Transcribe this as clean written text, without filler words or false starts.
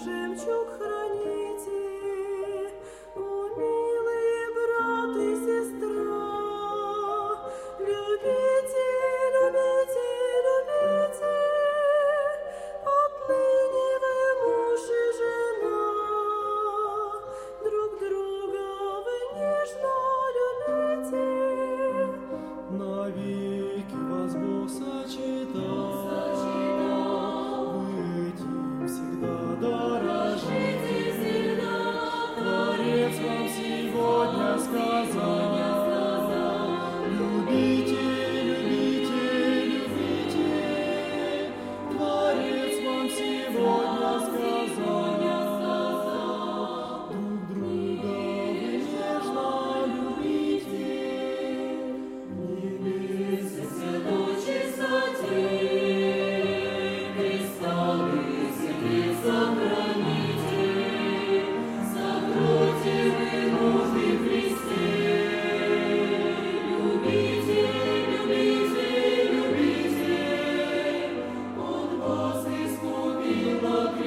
жемчуг храните, о, милый брат и сестра. Любите, любите, любите, отныне вы муж и жена. Друг друга вы нежно любите, навеки вас Бог сочетал. Вы всегда дорожите, Творец вам сегодня сказал. Любите, любите, любите, Творец вам сегодня сказал. Друг друга вы нежно любите. Небесная дочь чистоты, кристаллы святых сохраните, закройте вы нужды в Христе. Любите, любите, любите, Он вас искупил на кресте.